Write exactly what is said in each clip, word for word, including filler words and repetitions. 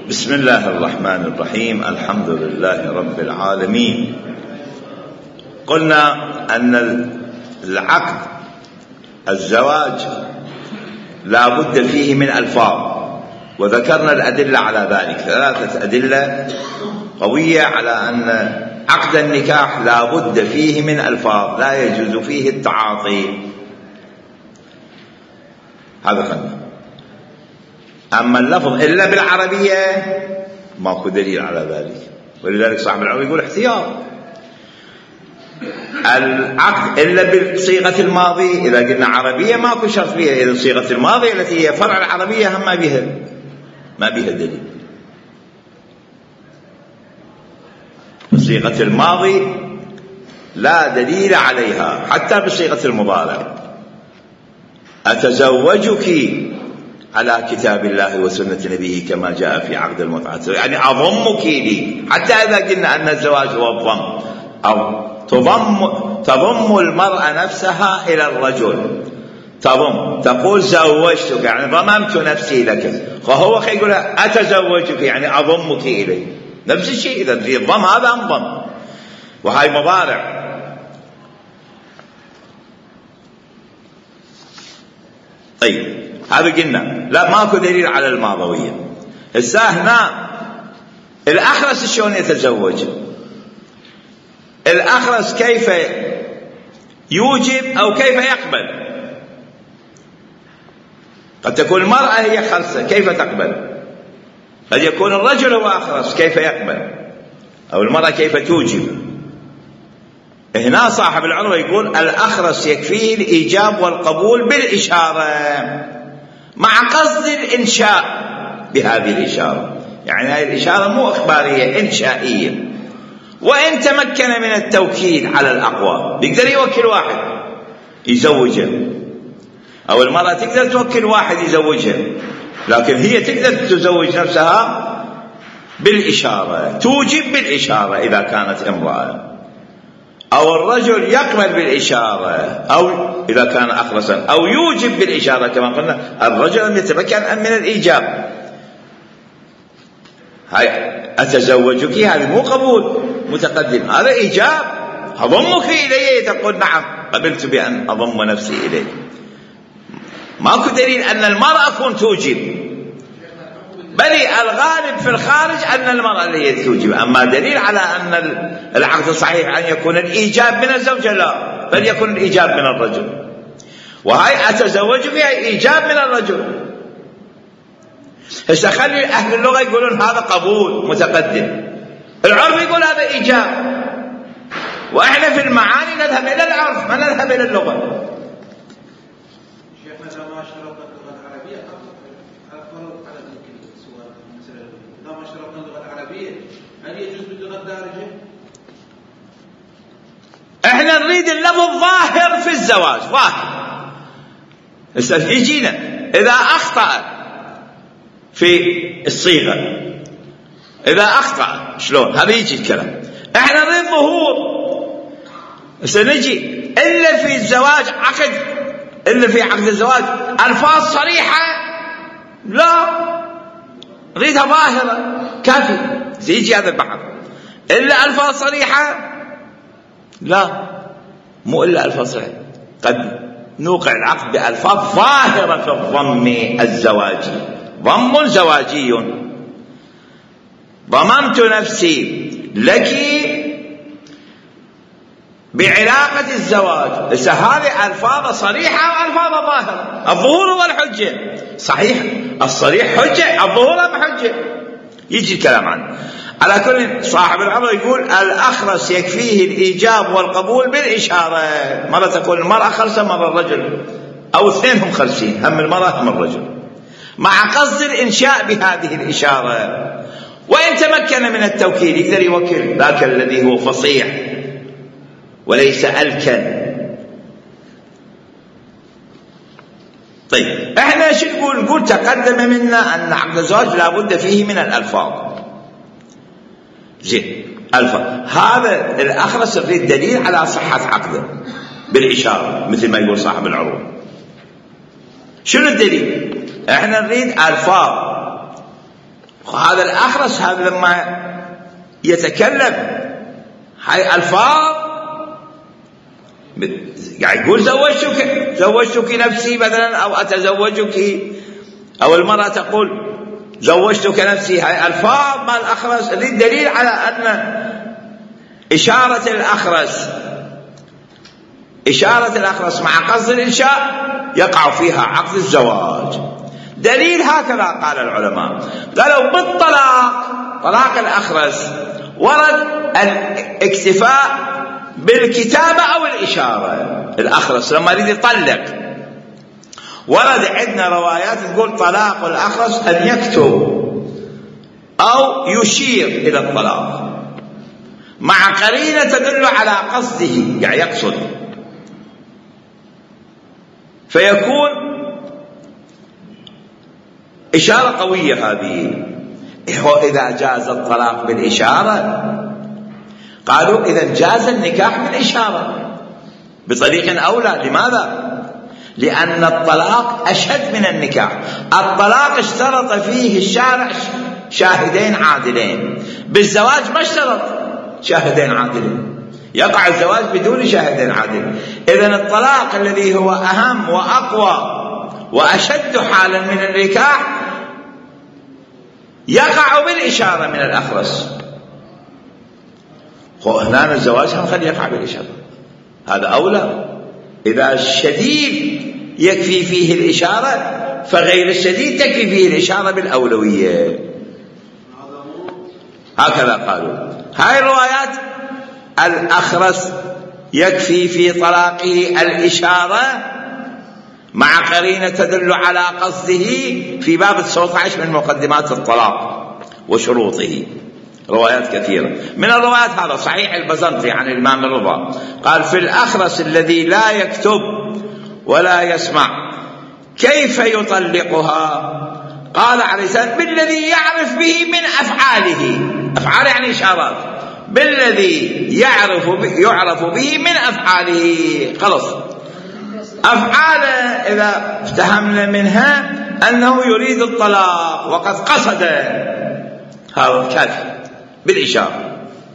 بسم الله الرحمن الرحيم. الحمد لله رب العالمين. قلنا أن العقد الزواج لا بد فيه من ألفاظ، وذكرنا الأدلة على ذلك، ثلاثة أدلة قوية على أن عقد النكاح لا بد فيه من ألفاظ، لا يجوز فيه التعاطي. هذا خلنا. أما اللفظ إلا بالعربية ماكو دليل على ذلك، ولذلك صاحب العربي يقول احتياط. العقد إلا بصيغة الماضي، إذا قلنا عربية ماكو شرط فيها، إذا صيغة الماضي التي هي فرع العربية هم ما بها ما بها دليل. صيغة الماضي لا دليل عليها، حتى بصيغة المضارع. أتزوجك على كتاب الله وسنة نبيه كما جاء في عقد المتعة، يعني أضمك لي، حتى إذا قلنا أن الزواج هو الضم، أو تضم تضم المرأة نفسها إلى الرجل، تضم تقول زوجتك يعني ضممت نفسي لك، فهو يقول أتزوجك يعني أضمك إلي، نفس الشيء. إذا في الضم هذا انضم، وهاي مضارع. طيب هذا قلنا لا ماكو دليل على الماضوية. هسه هنا الأخرس شلون يتزوج؟ الأخرس كيف يوجب أو كيف يقبل؟ قد تكون المرأة هي خرسة كيف تقبل، قد يكون الرجل هو أخرس كيف يقبل، أو المرأة كيف توجب. هنا صاحب العروة يقول الأخرس يكفيه الإيجاب والقبول بالإشارة مع قصد الإنشاء بهذه الإشارة، يعني هذه الإشارة مو إخبارية إنشائية. وإن تمكن من التوكيل على الأقوى، يقدر يوكل واحد يزوجه، أو المرأة تقدر توكل واحد يزوجها، لكن هي تقدر تزوج نفسها بالإشارة، توجب بالإشارة إذا كانت امرأة، أو الرجل يقبل بالإشارة، أو إذا كان أخرسا، أو يوجب بالإشارة كما قلنا الرجل لم يتمكن من الإيجاب. هاي أتزوجك هذا مو قبول متقدم، هذا إيجاب، أضمك إلي، تقول نعم قبلت بأن أضم نفسي إليه. ماكو دليل أن المرأة تكون توجب، بل الغالب في الخارج أن المرأة اللي توجب. أما دليل على أن العقد صحيح أن يكون الإيجاب من الزوجة لا، بل يكون الإيجاب من الرجل. وهي أتزوجك هي إيجاب من الرجل. هسه خلي أهل اللغة يقولون هذا قبول متقدم، العرف يقول هذا إيجاب، وإحنا في المعاني نذهب إلى العرف ما نذهب إلى اللغة. شيخنا ما اشترطنا اللغة العربية أفضل على ذلك السؤال مثلا إذا ما اشترطنا اللغة العربية هل يجوز باللغة الدارجة؟ إحنا نريد اللفظ ظاهر في الزواج، ظاهر. هسه يجينا إذا أخطأ في الصيغة، إذا أخطأ شلون هذا يجي الكلام. إحنا نريد ظهور. سنجي إلا في الزواج عقد، إلا في عقد الزواج ألفاظ صريحة لا، نريدها ظاهرة كافي. سيجي هذا البحث إلا ألفاظ صريحة لا، مو إلا ألفاظ صريحة، قد نوقع العقد بألفاظ ظاهرة في الضم الزواجي، ضم زواجي، ضممت نفسي لك بعلاقة الزواج. بس هذه ألفاظ صريحة وألفاظ ظاهرة. الظهور هو الحجة، صحيح الصريح حجة، الظهور هم حجة. يجي الكلام عنه. على كل صاحب العمر يقول الأخرس يكفيه الإيجاب والقبول بالإشارة. مرة تكون المرأة خرسة، مرة الرجل، أو اثنينهم خرسين، هم المرأة هم الرجل، مع قصد الإنشاء بهذه الإشارة. وإن تمكن من التوكيل يقدر يوكل ذاك الذي هو فصيح وليس ألكن. طيب احنا شو نقول؟ نقول تقدم منا أن عقد الزواج لا بد فيه من الألفاظ. زين ألفاظ، هذا الأخرس يريد دليل على صحة عقده بالإشارة مثل ما يقول صاحب العروة. شنو الدليل؟ احنا نريد ألفاظ هذا الأخرس هذا لما يتكلم هاي ألفاظ يعني يقول زوجتك زوجتك نفسي مثلا أو أتزوجك، أو المرأة تقول زوجتك نفسي، هاي ألفاظ مع الأخرس. دليل على أن إشارة الأخرس إشارة الأخرس مع قصد الإنشاء يقع فيها عقد الزواج. دليل هكذا قال العلماء، قالوا بالطلاق طلاق الأخرس ورد الاكتفاء بالكتابة أو الإشارة. الأخرس لما يريد يطلق ورد عندنا روايات تقول طلاق الأخرس أن يكتب أو يشير إلى الطلاق مع قرينة تدل على قصده، يعني يقصد، فيكون إشارة قوية هذه. إذا جاز الطلاق بالإشارة قالوا إذا جاز النكاح بالإشارة بطريق أولى. لماذا؟ لأن الطلاق أشد من النكاح. الطلاق اشترط فيه الشارع شاهدين عادلين، بالزواج ما اشترط شاهدين عادلين، يقع الزواج بدون شاهدين عادلين. إذن الطلاق الذي هو أهم وأقوى وأشد حالا من النكاح يقع بالإشارة من الأخرس. هنا الزواج هنخلي يقع بالإشارة، هذا أولى. إذا الشديد يكفي فيه الإشارة فغير الشديد تكفي فيه الإشارة بالأولوية. هكذا قالوا. هاي الروايات الأخرس يكفي في طلاقه الإشارة مع قرينة تدل على قصده في باب تسعة عشر من مقدمات الطلاق وشروطه. روايات كثيرة. من الروايات هذا صحيح البزنطي عن الإمام الرضا قال في الأخرس الذي لا يكتب ولا يسمع كيف يطلقها؟ قال عليه السلام بالذي يعرف به من أفعاله. أفعال يعني إشارات. بالذي يعرف يعرف به من أفعاله. خلص أفعاله إذا افتهمنا منها أنه يريد الطلاق وقد قصد، هذا كافي بالإشارة.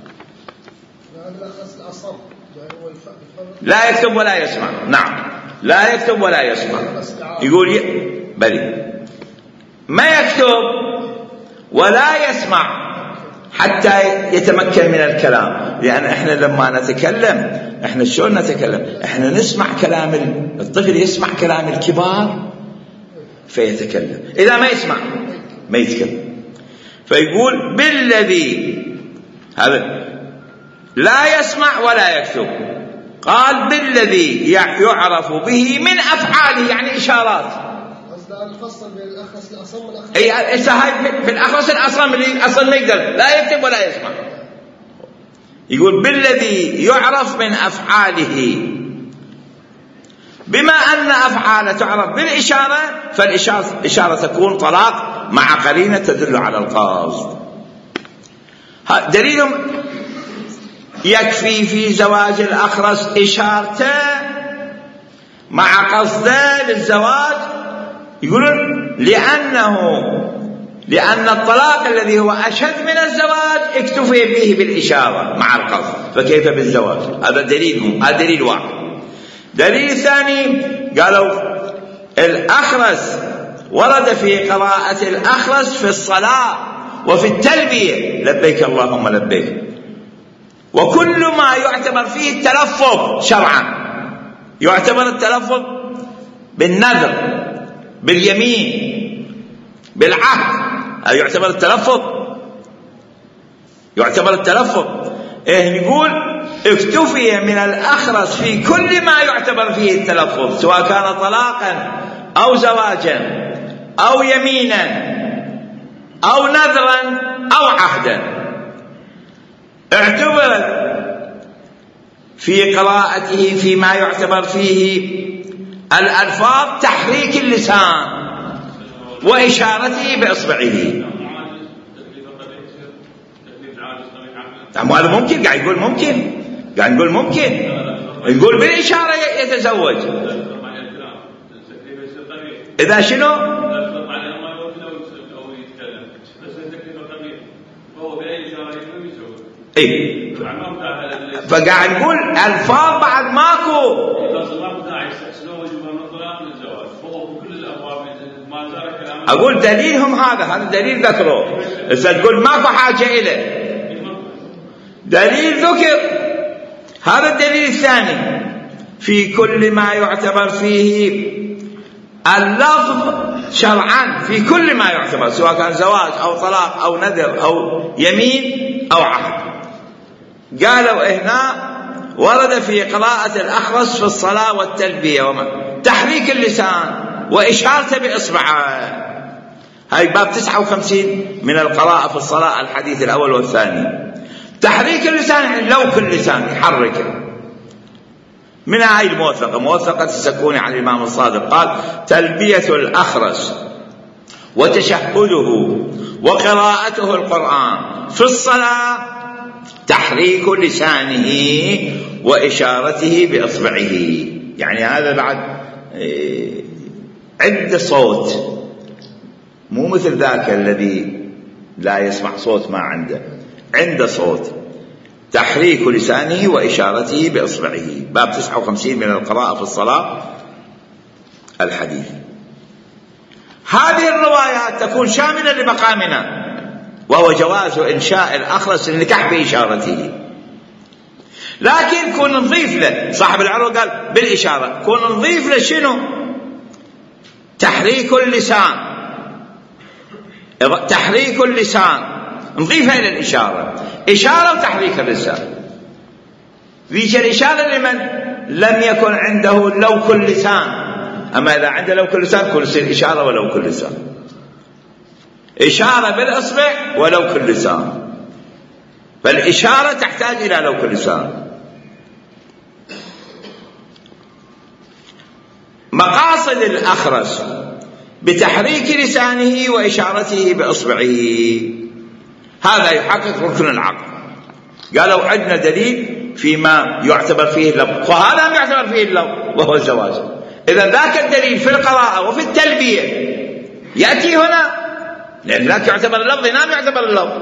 لا يكتب ولا يسمع. نعم لا يكتب ولا يسمع. يقول ي... بلي ما يكتب ولا يسمع حتى يتمكن من الكلام. لأن احنا لما نتكلم احنا شلون نتكلم؟ احنا نسمع كلام الطفل، يسمع كلام الكبار فيتكلم، إذا ما يسمع ما يتكلم. فيقول بالذي هذا لا يسمع ولا يكتب، قال بالذي يعرف به من أفعاله يعني إشارات. الفصل بين الأخرس الأصم والأخرس أي هاي في الأخرس الأصم اللي أصلا ما يقدر لا يكتب ولا يسمع. يقول بالذي يعرف من أفعاله، بما أن أفعاله تعرف بالإشارة فالإشارة إشارة تكون طلاق مع قرينة تدل على القصد. دليل يكفي في زواج الأخرس إشارته مع قصده للزواج. يقولون لأنه لأن الطلاق الذي هو أشد من الزواج اكتفي به بالإشارة مع القصد، فكيف بالزواج؟ هذا دليل هذا دليل واحد. دليل ثاني قالوا الأخرس ورد في قراءة الأخرس في الصلاة وفي التلبية لبيك اللهم لبيك، وكل ما يعتبر فيه التلفظ شرعا. يعتبر التلفظ بالنذر باليمين بالعهد، هذا يعتبر التلفظ يعتبر التلفظ إيه يقول اكتفي من الأخرس في كل ما يعتبر فيه التلفظ سواء كان طلاقا أو زواجا أو يمينا أو نذرا أو عهدا. اعتبر في قراءته فيما يعتبر فيه الألفاظ تحريك اللسان وإشارته بإصبعه. هذا ممكن، قاعد يقول ممكن قاعد يقول ممكن يقول بالإشارة يتزوج. إذا شنو اي فقاعد نقول الفاظ بعد ماكو. اقول دليلهم هذا هذا دليل ذكره. بس تقول ماكو حاجه اليه دليل ذكر. هذا الدليل الثاني في كل ما يعتبر فيه اللفظ شرعا، في كل ما يعتبر سواء كان زواج أو طلاق أو نذر أو يمين أو عهد. قالوا هنا ورد في قراءة الأخرس في الصلاة والتلبية وما تحريك اللسان وإشارته بإصبعه. هاي باب تسعة وخمسين من القراءة في الصلاة، الحديث الأول والثاني. تحريك اللسان يعني لوك اللسان يحركه. من هاي الموثقة موثقة السكوني عن الإمام الصادق قال تلبية الأخرس وتشهده وقراءته القرآن في الصلاة تحريك لسانه وإشارته بإصبعه. يعني هذا بعد عند صوت، مو مثل ذاك الذي لا يسمع صوت ما عنده، عند صوت. تحريك لسانه وإشارته بإصبعه. باب تسعة وخمسين من القراءة في الصلاة الحديث. هذه الروايات تكون شاملة لمقامنا، وهو جواز إنشاء الأخرس النكاح بإشارته. لكن كون نضيف له، صاحب العروة قال بالإشارة، كون نضيف له شنو؟ تحريك اللسان. تحريك اللسان نضيفها إلى الإشارة، إشارة وتحريك اللسان. ويجي الإشارة لمن لم يكن عنده لوك اللسان. أما إذا عنده لوك اللسان كل يصير إشارة ولوك اللسان، إشارة بالإصبع ولوك اللسان. فالإشارة تحتاج إلى لوك اللسان. مقاصد الأخرس بتحريك لسانه وإشارته بإصبعه، هذا يحقق ركن العقل. قالوا عندنا دليل فيما يعتبر فيه اللفظ، وهذا ما يعتبر فيه اللفظ وهو الزواج. إذا ذاك الدليل في القراءة وفي التلبية يأتي هنا، لأن ذاك يعتبر اللفظ هنا يعتبر اللفظ.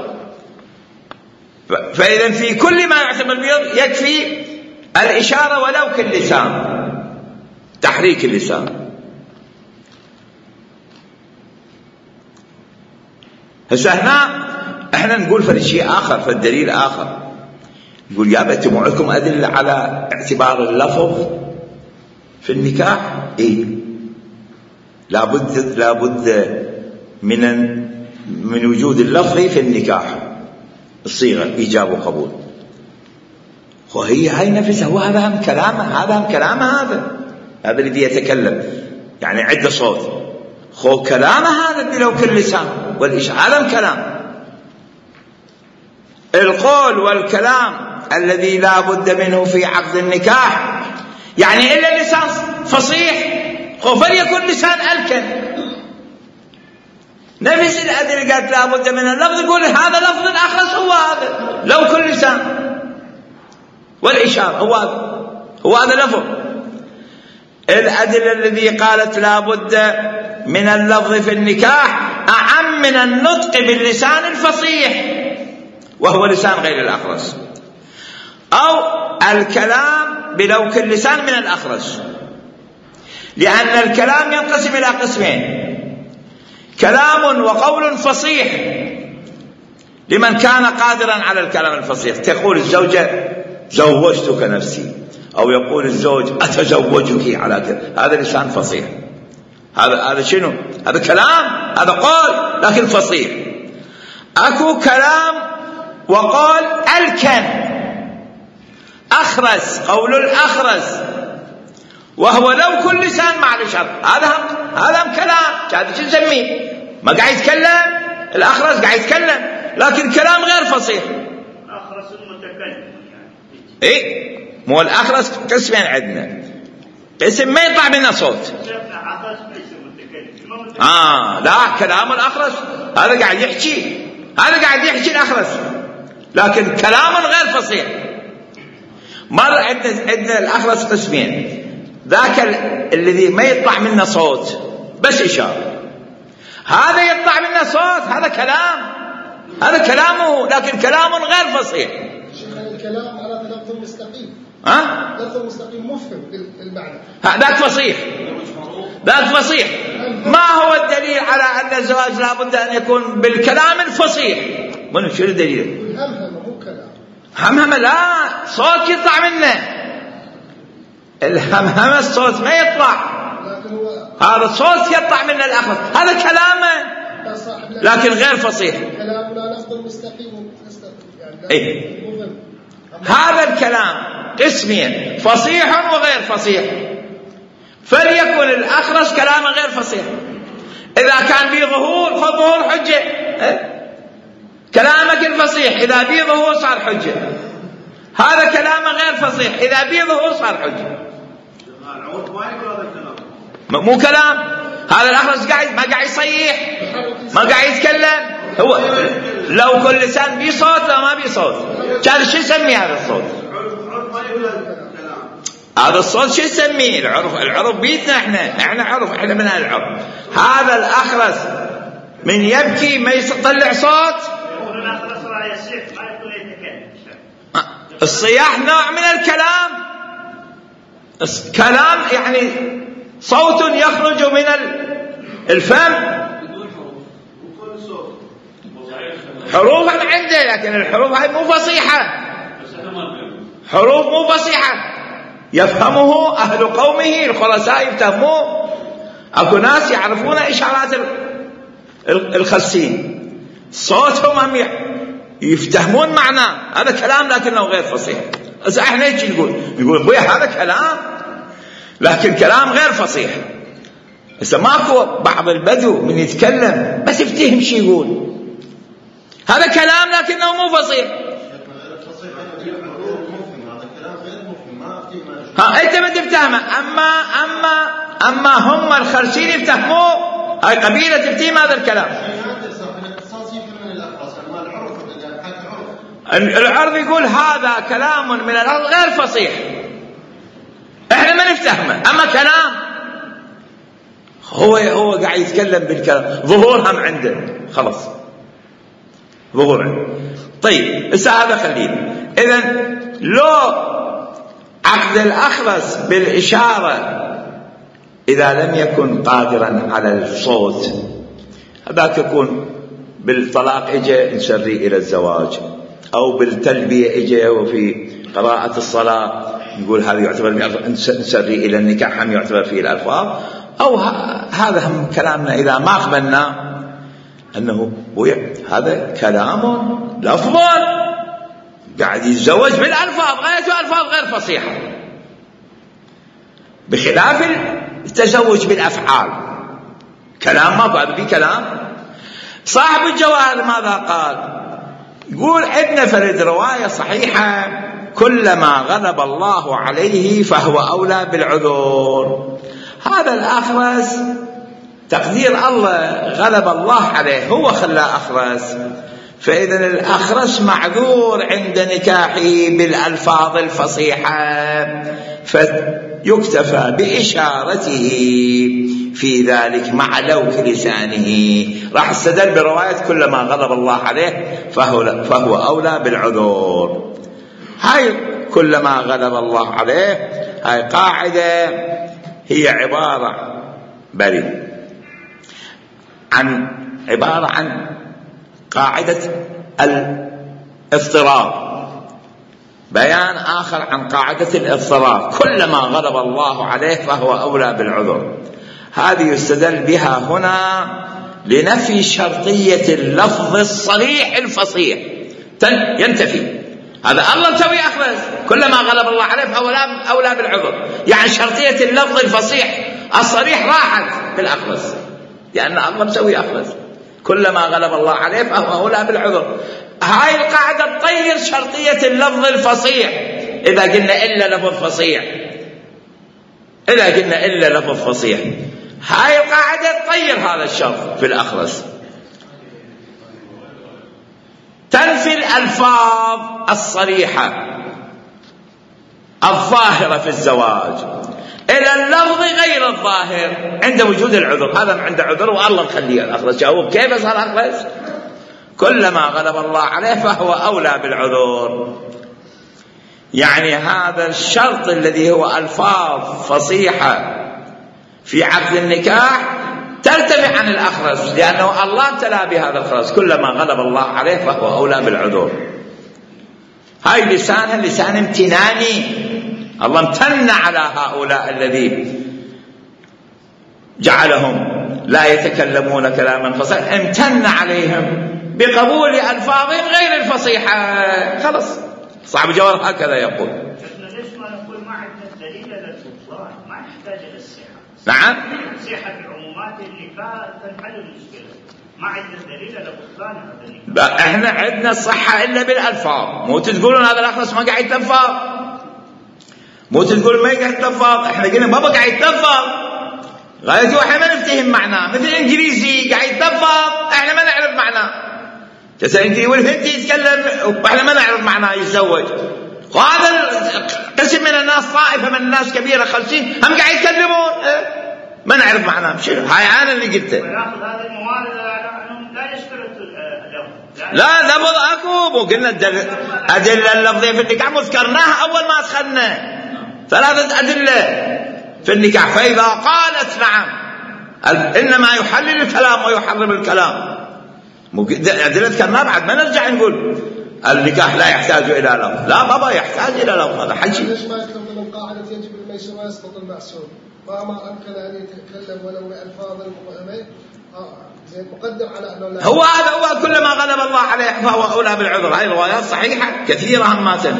فإذا في كل ما يعتبر به يكفي الإشارة ولوك اللسان، تحريك اللسان. هسه هنا احنا نقول في شيء آخر، في الدليل آخر. نقول يا بنت معكم أدلة على اعتبار اللفظ في النكاح؟ إيه، لابد لابد من من وجود اللفظ في النكاح، الصيغة إيجاب وقبول. وهي هاي نفسها، وهذا هم كلامه، هذا هم كلامه، هذا هذا الذي يتكلم يعني عنده صوت، خو كلامه هذا بلوك اللسان والإشارة، هذا كلام. القول والكلام الذي لا بد منه في عقد النكاح يعني إلا اللسان فصيح، فليكن لسان ألكن. نفس الأدلة قالت لا بد من اللفظ، يقول هذا لفظ الأخرس هو هذا لو كل لسان والإشارة هو هذا، هو هذا لفظ. الأدلة الذي قالت لا بد من اللفظ في النكاح أعم من النطق باللسان الفصيح وهو لسان غير الأخرس، أو الكلام بلوك اللسان من الأخرس. لأن الكلام ينقسم إلى قسمين: كلام وقول فصيح لمن كان قادرا على الكلام الفصيح. تقول الزوجة زوجتك نفسي، أو يقول الزوج أتزوجك على كذا، هذا لسان فصيح. هذا هذا شنو؟ هذا كلام، هذا قول لكن فصيح. أكو كلام وقول ألكن أخرس، قول الأخرس وهو لو كل لسان مع الإشارة. هذا هذا هم كلام، هذا شو نسميه؟ ما قاعد يتكلم الأخرس، قاعد يتكلم لكن كلام غير فصيح. الأخرس المتكلم إيه، مو الأخرس قسمين عندنا، قسم ما يطلع منه صوت. آه لا، كلام الأخرس هذا قاعد يحكي، هذا قاعد يحكي الأخرس لكن كلام غير فصيح. مر عندنا عندنا الأخرس قسمين: ذاك الذي ما يطلع منه صوت بس إشارة، هذا يطلع منه صوت، هذا كلام، هذا هذا كلامه، لكن كلام غير فصيح. الكلام على لفظ مستقيم. ها؟ لفظ مستقيم مفهم بالمعنى. ذاك فصيح. ذاك فصيح. ما هو الدليل على أن الزواج لا بد أن يكون بالكلام الفصيح؟ من شو الدليل؟ الهمهمة مو كلام. همهمة لا، صوت يطلع منه. الهمهمة الصوت ما يطلع. لكن هو هذا الصوت يطلع منه الأخر، هذا كلامه لكن غير فصيح. كلامنا لفظ مستقيم يعني. إيه؟ هذا الكلام قسمين، فصيح وغير فصيح. فليكن الأخرس كلامه غير فصيح. إذا كان به ظهور فالظهور حجة. إيه؟ كلامك الفصيح إذا به ظهور صار حجة. هذا كلامه غير فصيح، إذا به ظهور صار حجة. مو كلام. هذا الأخرس قاعد ما قاعد يصيح، ما قاعد يتكلم. هو لو كل لسان بيه صوت لو ما بيه صوت كان شو يسمي هذا الصوت؟ هذا الصوت شو يسميه؟ العرف. العرف بيتنا احنا، احنا عرف، احنا من العرف. هذا الأخرس من يبكي ما يطلع صوت. الصياح نوع من الكلام. كلام يعني صوت يخرج من الفم، حروفا عنده، لكن الحروف هاي مو فصيحة. حروف مو فصيحة يفهمه أهل قومه الخلصاء، يفهموه. أكو ناس يعرفون إشارات الخسين، صوتهم هم يفتهمون معناه. هذا كلام لكنه غير فصيح. إذا احنا ايش نقول؟ نقول بويا هذا كلام لكن كلام غير فصيح. إذا ماكو بعض البدو من يتكلم بس يفتهم شي يقول، هذا كلام لكنه مو فصيح. ها انت ما تفتهمه. اما اما اما هم الخرسين يفتهموه، هاي قبيله تفتهم هذا الكلام. العرض يقول هذا كلام من الارض غير فصيح، احنا ما نفتهمه. اما كلام هو هو قاعد يتكلم بالكلام، ظهور هم عنده خلاص، ظهور عنده. طيب هسه هذا خلينا. اذا لو عقد الأخرس بالإشارة إذا لم يكن قادرا على الصوت، هذاك يكون بالطلاق إجا نسري إلى الزواج، أو بالتلبية إجا وفي قراءة الصلاة نقول هذا يعتبر نسري إلى النكاح، هم يعتبر فيه الألفاظ. أو هذا هم كلامنا إذا ما قبلنا أنه هذا كلام لفظ قاعد يتزوج بالألفاظ، غايته ألفاظ غير فصيحة، بخلاف التزوج بالأفعال. كلام ما بعد بي كلام. صاحب الجواهر ماذا قال؟ يقول عندنا فرد رواية صحيحة: كلما غلب الله عليه فهو أولى بالعذور. هذا الأخرس تقدير الله غلب الله عليه، هو خلاه أخرس، فإذا الأخرس معذور عند نكاحه بالألفاظ الفصيحة، فيكتفى بإشارته في ذلك مع لوك لسانه. راح استدل برواية كلما غضب الله عليه فهو, فهو أولى بالعذور. هاي كلما غضب الله عليه هاي قاعدة هي عبارة بري عن عبارة عن قاعدة الاضطراب، بيان آخر عن قاعدة الاضطراب: كلما غضب الله عليه فهو أولى بالعذر. هذه يستدل بها هنا لنفي شرطية اللفظ الصريح الفصيح، ينتفي. هذا الله مسوي أخرس، كلما غضب الله عليه فهو أولى بالعذر، يعني شرطية اللفظ الفصيح الصريح راحت بالأخرس، لأن الله مسوي أخرس. كلما غلب الله عليه فهو أولى بالعذر. هاي القاعدة تطير شرطية اللفظ الفصيح. إذا قلنا إلا لفظ فصيح، إذا قلنا إلا لفظ فصيح، هاي القاعدة تطير هذا الشرط في الأخرس، تنفي الألفاظ الصريحة الظاهرة في الزواج إلى اللفظ غير الظاهر عند وجود العذر. هذا عنده عذر والله مخليه الأخرس. جاوب كيف صار أخرس؟ كلما غلب الله عليه فهو أولى بالعذر. يعني هذا الشرط الذي هو ألفاظ فصيحة في عقد النكاح ترتفع عن الأخرس، لأنه الله ابتلى بهذا الخرس، كلما غلب الله عليه فهو أولى بالعذر. هاي لسانها لسان امتناني، الله امتن على هؤلاء الذي جعلهم لا يتكلمون كلاما فصيحا، امتن عليهم بقبول ألفاظهم غير الفصيحة. خلص صاحب الجواب هكذا يقول. ليش ما نقول ما عندنا دليل للبطلان، ما يحتاج إلى الصحة. نعم، صحة بعمومات النكاح تنحل المشكلة، ما عندنا دليل لبطلان هذا النكاح. احنا عندنا الصحة إلا بالألفاظ، مو تقولون هذا الأخرس ما قاعد يتلفظ، مو تقول ما قاعد يتلفظ، احنا قلنا بابا قاعد يتلفظ، غايته احنا ما نفتهم معناه، مثل الإنجليزي قاعد يتلفظ احنا ما نعرف معناه. تسأل انت والهندي يتكلم واحنا ما نعرف معناه يتزوج، وهذا قسم من الناس، طائفة من الناس كبيرة خمسين هم قاعد يتكلمون ما نعرف معناه. شنو هاي أنا اللي قلته. ويأخذ هذه الموارد على أنهم لا يشترط اللفظ. لا لفظ أكو، وقلنا أدلة اللفظية في النكاح وذكرناها أول ما أدخلنا ثلاثة أدلة في النكاح. فإذا قالت نعم إنما يحلل الكلام ويحرم الكلام، أدلة ذكرناها بعد ما نرجع نقول النكاح لا يحتاج إلى لفظ. لا بابا يحتاج إلى لفظ، هذا حكي. ليش ما يكتب من قاعدة يجب الميسر ويسقط المعسول، وما أمكن أن يتكلم ولو بألفاظ المؤمنين مقدم على أنه لا. هو هذا هو كلما غلب الله عليه فهو أولى بالعذر. هاي روايات صحيحة كثيرة همات.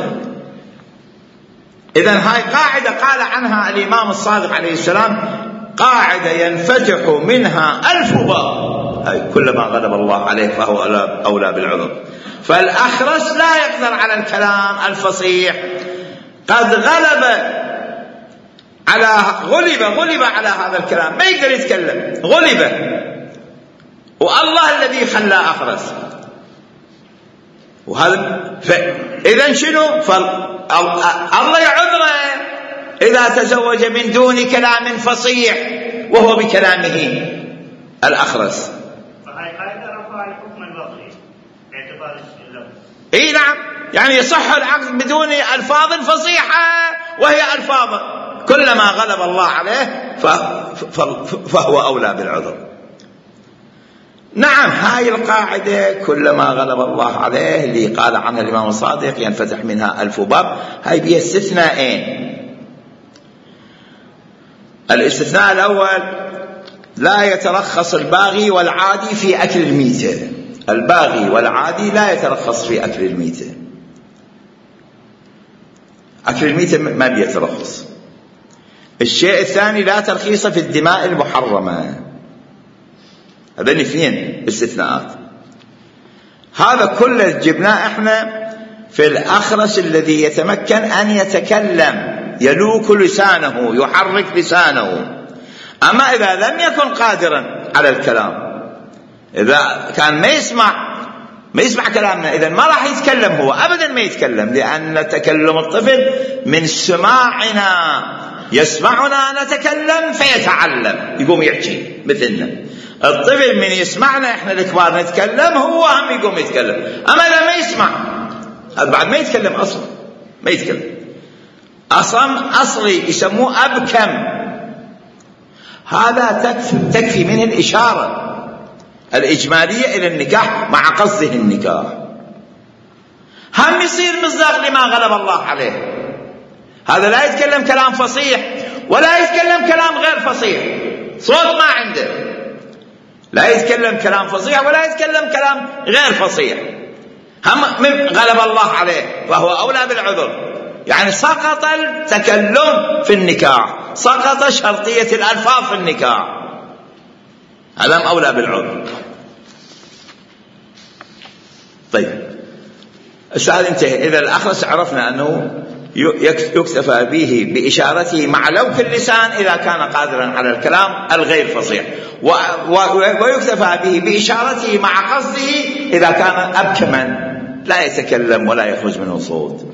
إذن هاي قاعدة قال عنها الإمام الصادق عليه السلام، قاعدة ينفتح منها ألف باب. هاي كلما غلب الله عليه فهو أولى بالعذر. فالأخرس لا يقدر على الكلام الفصيح، قد غلب على غلب غلب على هذا الكلام، ما يقدر يتكلم، غلب، والله الذي خلى أخرس. وهذا إذا شنو؟ فالله يعذره إذا تزوج من دون كلام فصيح وهو بكلامه الأخرس. فهي قاعدة رفع الحكم الوضعي باعتبار اللفظ. اي نعم، يعني يصح العقد بدون ألفاظ فصيحة وهي ألفاظ، كلما غلب الله عليه فهو أولى بالعذر. نعم، هاي القاعدة كلما غلب الله عليه اللي قال عنها الإمام الصادق ينفتح منها ألف باب. هاي بها استثناءين. الاستثناء الأول، لا يترخص الباغي والعادي في أكل الميتة. الباغي والعادي لا يترخص في أكل الميتة. أكل الميتة ما بيترخص. الشيء الثاني، لا ترخيص في الدماء المحرمة. هذين اثنين استثناءات. هذا كله جبناه احنا في الأخرس الذي يتمكن أن يتكلم، يلوك لسانه، يحرك لسانه. أما إذا لم يكن قادرا على الكلام، إذا كان ما يسمع ما يسمع كلامنا، إذن ما راح يتكلم، هو أبدا ما يتكلم، لأن تكلم الطفل من سماعنا، يسمعنا نتكلم فيتعلم، يقوم يحكي مثلنا. الطفل من يسمعنا إحنا الكبار نتكلم هو هم يقوم يتكلم. أما إذا ما يسمع هذا بعد ما يتكلم أصلا، ما يتكلم أصلا أصلي يسموه أبكم. هذا تكفي, تكفي منه الإشارة الإجمالية إلى النكاح مع قصده النكاح. هم يصير مصداق لما غلب الله عليه. هذا لا يتكلم كلام فصيح ولا يتكلم كلام غير فصيح، صوت ما عنده، لا يتكلم كلام فصيح ولا يتكلم كلام غير فصيح، هم غلب الله عليه فهو أولى بالعذر. يعني سقط التكلم في النكاح، سقط شرطية الألفاظ في النكاح، هذا أولى بالعذر. طيب السؤال انتهى. إذا الأخرس عرفنا أنه يكتفى به بإشارته مع لوك اللسان إذا كان قادرا على الكلام الغير فصيح، ويكتفى به بإشارته مع قصده إذا كان أبكما لا يتكلم ولا يخرج منه صوت.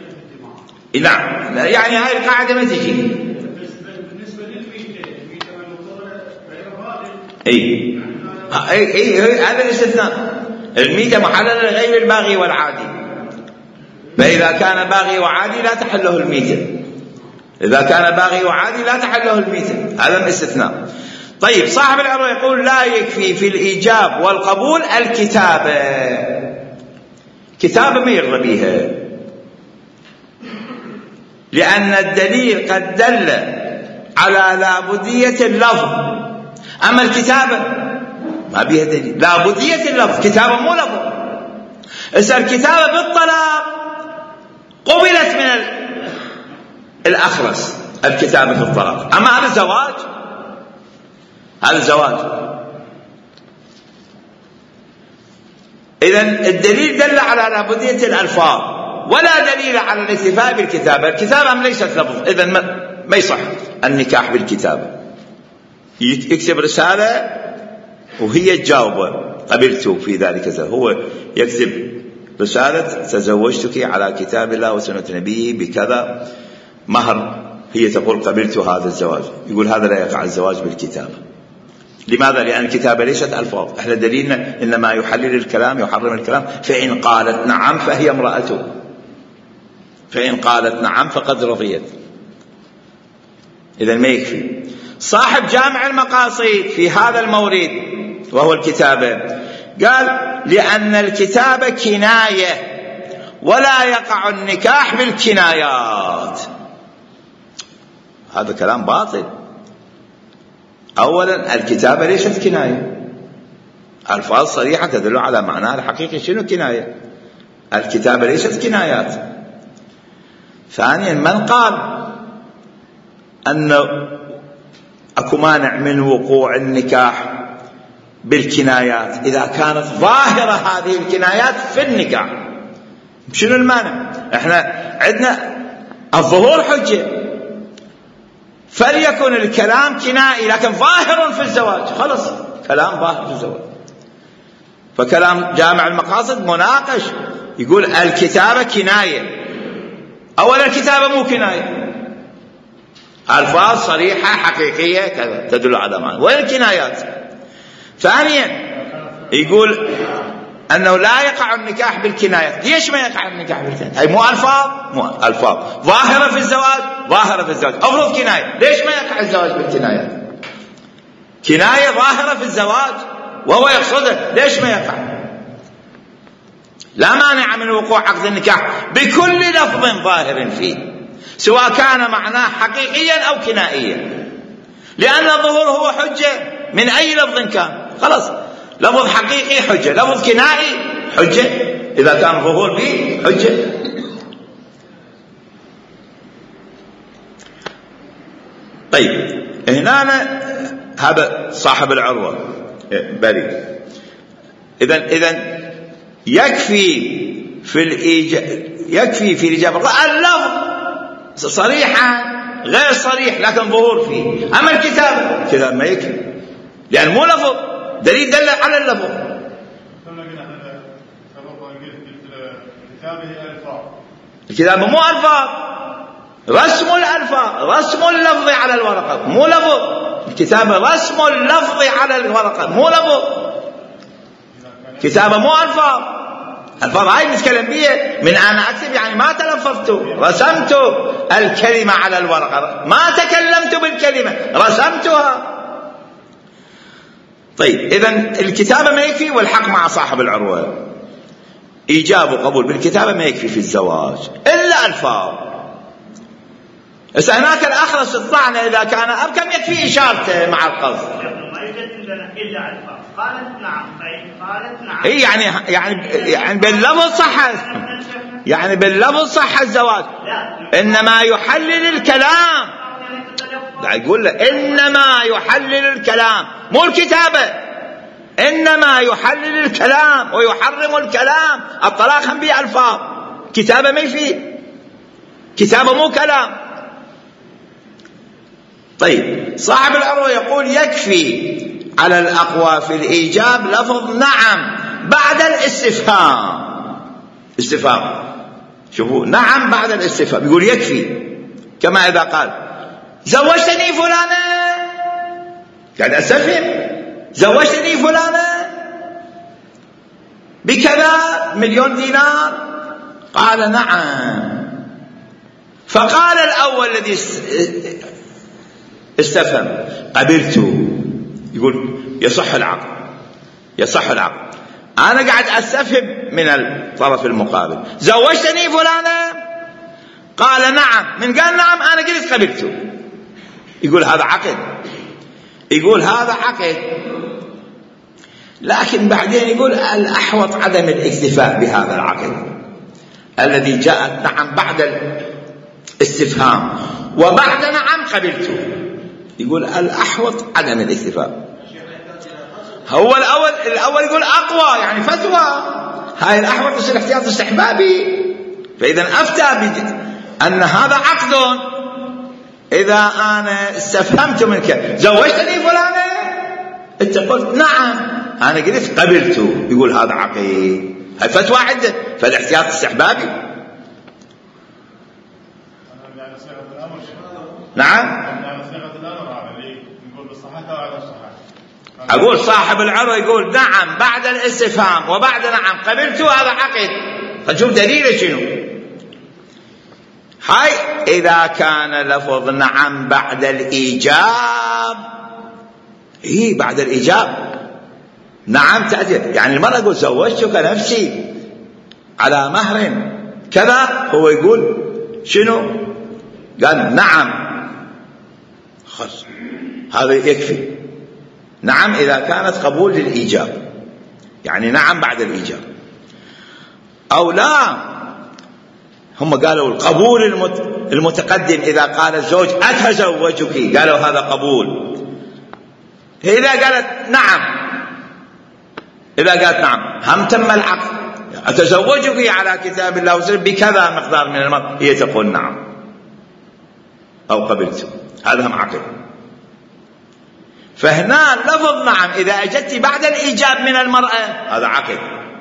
نعم، يعني هاي القاعدة ما تجي. بالنسبة للميتة، الميتة اي اي اي هذا الاستثناء. الميتة محللة لغير الباغي والعادي، فإذا كان باغي وعادي لا تحله الميتة، إذا كان باغي وعادي لا تحله الميتة، هذا الاستثناء. طيب صاحب العروة يقول لا يكفي في الإيجاب والقبول الكتابة، كتابة ما يرضى بها، لأن الدليل قد دل على لابدية اللفظ، أما الكتابة ما بيها دليل، لابدية اللفظ، كتابة مو لفظ. إذا الكتابة بالطلاق قبلت من الأخرس، الكتابة في الطلاق، أما هذا الزواج، هذا الزواج. إذن الدليل دل على لابدية الألفاظ ولا دليل على الاكتفاء بالكتابة، الكتابة ليست لفظ، إذن ما يصح النكاح بالكتابة. يكتب رسالة وهي تجاوبه قبلت في ذلك، هو يكتب رسالة تزوجتك على كتاب الله وسنة نبيه بكذا مهر، هي تقول قبلت هذا الزواج، يقول هذا لا يقع الزواج بالكتابة. لماذا؟ لأن الكتابة ليست ألفاظ، احنا دليلنا إنما يحلل الكلام يحرم الكلام، فإن قالت نعم فهي امرأته، فإن قالت نعم فقد رضيت. إذن ما يكفي. صاحب جامع المقاصد في هذا المورد وهو الكتابة قال لأن الكتابة كناية ولا يقع النكاح بالكنايات. هذا كلام باطل. أولا الكتابة ليست كناية، ألفاظ صريحة تدل على معناها الحقيقي. شنو كناية؟ الكتابة ليست كنايات. ثانيا من قال أن أكو مانع من وقوع النكاح بالكنايات إذا كانت ظاهرة هذه الكنايات في النكاح؟ شنو المانع؟ احنا عندنا الظهور حجة، فليكن الكلام كنائي لكن ظاهر في الزواج، خلص كلام ظاهر في الزواج. فكلام جامع المقاصد مناقش، يقول الكتابة كناية. أولا الكتابة مو كناية، ألفاظ صريحة حقيقية كذا تدل على معنى، وين الكنايات؟ ثانيا يقول أنه لا يقع النكاح بالكنايات. ليش ما يقع النكاح بالكنايات؟ هي مو ألفاظ، مو ألفاظ ظاهرة في الزواج، ظاهرة في الزواج، أفرض كناية، ليش ما يقع الزواج بالكنايات؟ كناية ظاهرة في الزواج وهو يقصده، ليش ما يقع؟ لا مانع من وقوع عقد النكاح بكل لفظ ظاهر فيه، سواء كان معناه حقيقيا أو كنائيا، لأن الظهور هو حجة من أي لفظ كان. خلاص لفظ حقيقي حجة، لفظ كنائي حجة، إذا كان الظهور به حجة. طيب هنا هذا صاحب العروة بريء. إذن إذن يكفي في الإيجاب، يكفي في الإجابة اللفظ صريحا غير صريح لكن ظهور فيه. أما الكتاب كتاب ما يكفي، لأن مو لفظ، دليل دل على اللفظ. الكتابة مو ألفاظ، رسم الألفاظ، رسم اللفظ على الورقة مو لفظ. الكتابة رسم اللفظ على الورقة مو لفظ. كتابة مو ألفاظ، الفاظ هاي نتكلم بيها من أنا أكتب يعني ما تلفظت، رسمت الكلمة على الورقة، ما تكلمت بالكلمة، رسمتها. طيب إذن الكتابة ما يكفي، والحق مع صاحب العروة إيجاب وقبول بالكتابة ما يكفي في الزواج إلا ألفاظ. بس هناك الأخرس الطعنة إذا كان أب كم يكفي إشارته مع القصد. ما يوجد إلا ألفاظ. قالت نعم، قالت نعم. إيه يعني يعني يعني باللفظ صح، يعني باللفظ صح الزواج، إنما يحلل الكلام. لا يقول له إنما يحلل الكلام مو الكتابة، إنما يحلل الكلام ويحرم الكلام. الطلاق هم بيه ألفاظ، كتابة ما يفيد، كتابة مو كلام. طيب صاحب العروة يقول يكفي على الأقوى في الإيجاب لفظ نعم بعد الاستفهام. استفهام، شوفوا نعم بعد الاستفهام، يقول يكفي. كما إذا قال زوجتني فلانة، قاعد أستفهم، زوجتني فلانة بكذا مليون دينار؟ قال نعم. فقال الأول الذي استفهم قبلت، يقول يصح العقد، يصح العقد. أنا قاعد أستفهم من الطرف المقابل، زوجتني فلانة؟ قال نعم. من قال نعم أنا قلت قبلت، يقول هذا عقد، يقول هذا عقد. لكن بعدين يقول الأحوط عدم الاكتفاء بهذا العقد الذي جاءت نعم بعد الاستفهام وبعد نعم قبلت. يقول الأحوط عدم الاكتفاء. هو الأول الأول يقول أقوى، يعني فتوى، هاي الأحوط يصير احتياط استحبابي. فإذا أفتى أن هذا عقد. إذا أنا استفهمت منك زوجتني فلانة، أنت قلت نعم، أنا قلت قبلت، يقول هذا عقد. هاي فتوى عدة، فالاحتياط استحبابي. نعم. أقول صاحب العروة يقول نعم بعد الاستفهام وبعد نعم قبلت، هذا عقد. فنشوف دليله شنو. هاي إذا كان لفظ نعم بعد الإيجاب، إيه بعد الإيجاب نعم تأتي، يعني المرأة يقول زوجتك نفسي على مهر كذا، هو يقول شنو؟ قال نعم، خلاص هذا يكفي. نعم إذا كانت قبول للإيجاب، يعني نعم بعد الإيجاب. أو لا، هم قالوا القبول المتقدم إذا قال الزوج أتزوجك، قالوا هذا قبول. إذا قالت نعم، إذا قالت نعم هم تم العقد، أتزوجك على كتاب الله وسلم بكذا مقدار من المال، هي تقول نعم أو قبلت، هذا هم عقد. فهنا لفظ نعم إذا أجدت بعد الإيجاب من المرأة هذا عقد.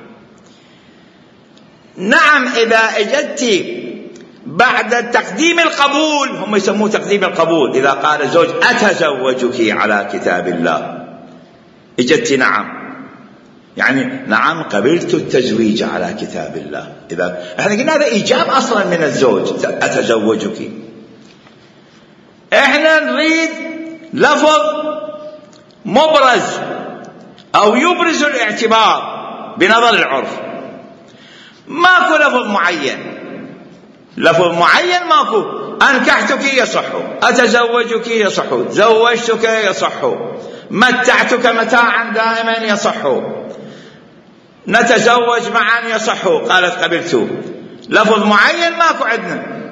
نعم إذا أجدت بعد تقديم القبول، هم يسموه تقديم القبول، إذا قال الزوج أتزوجك على كتاب الله، أجدت نعم، يعني نعم قبلت التزويج على كتاب الله. إذا احنا قلنا هذا إيجاب أصلا من الزوج، أتزوجك. احنا نريد لفظ مبرز أو يبرز الاعتبار بنظر العرف. ماكو لفظ معين، لفظ معين ماكو. أنكحتك يصح، أتزوجك يصح، زوجتك يصح، متعتك متاعا دائما يصح، نتزوج معا يصح، قالت قبلت. لفظ معين ماكو عندنا،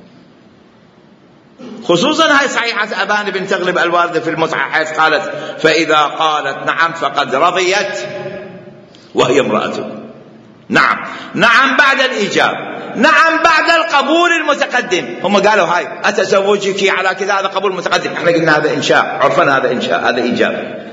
خصوصا هاي صحيحة أبان بن تغلب الواردة في المتعة، حيث قالت فإذا قالت نعم فقد رضيت وهي امرأته. نعم، نعم بعد الإيجاب، نعم بعد القبول المتقدم. هم قالوا هاي أتزوجك على كذا، هذا قبول متقدم. احنا قلنا هذا إنشاء، عرفنا هذا إنشاء، هذا إيجاب.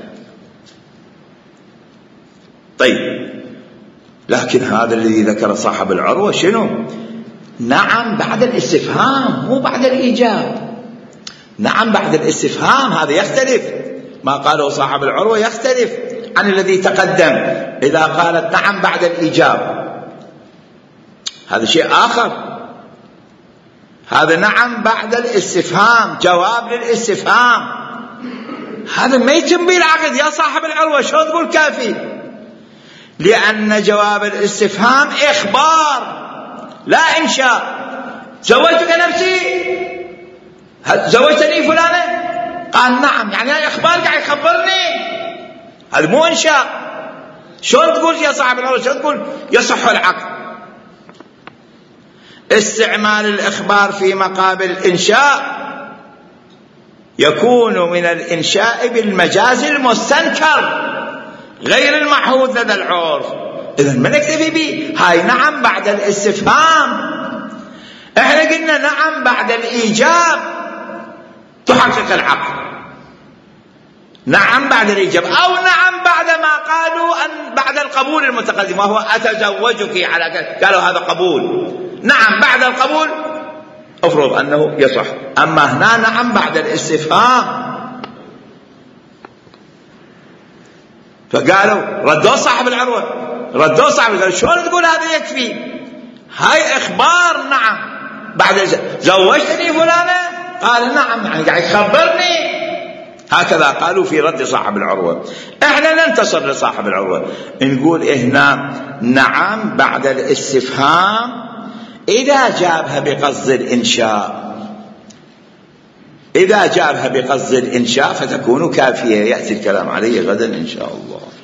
طيب، لكن هذا الذي ذكر صاحب العروة شنو؟ نعم بعد الاستفهام مو بعد الإيجاب. نعم بعد الاستفهام هذا يختلف، ما قاله صاحب العروة يختلف عن الذي تقدم إذا قالت نعم بعد الإيجاب، هذا شيء آخر. هذا نعم بعد الاستفهام، جواب للاستفهام، هذا ما يتم به العقد يا صاحب العروة. شو تقول كافي؟ لأن جواب الاستفهام إخبار لا إنشاء. زوجتك نفسي، زوجتني فلانة، قال نعم، يعني إخبار قاعد يخبرني، هذا مو إنشاء. شلون تقول يا صاحب العروة، شلون تقول يصح العقد؟ استعمال الإخبار في مقابل الإنشاء يكون من الإنشاء بالمجاز المستنكر غير المعهود لدى العرف. إذن ما نكتفي به. هاي نعم بعد الاستفهام، احنا قلنا نعم بعد الإيجاب تحقق العقد، نعم بعد الإيجاب، أو نعم بعد ما قالوا أن بعد القبول المتقدم وهو أتزوجك على كذا، قالوا هذا قبول. نعم بعد القبول أفرض أنه يصح. أما هنا نعم بعد الاستفهام. فقالوا ردوا صاحب العروة ردوا صاحب قالوا شلون تقول هذا يكفي؟ هاي إخبار. نعم بعد زوجتني فلانة؟ قال نعم، يعني قاعد تخبرني. هكذا قالوا في رد صاحب العروة. احنا ننتصر لصاحب العروة نقول هنا نعم بعد الاستفهام إذا جابها بقصد الإنشاء، إذا جابها بقصد الإنشاء فتكون كافية. يأتي الكلام عليه غدا إن شاء الله.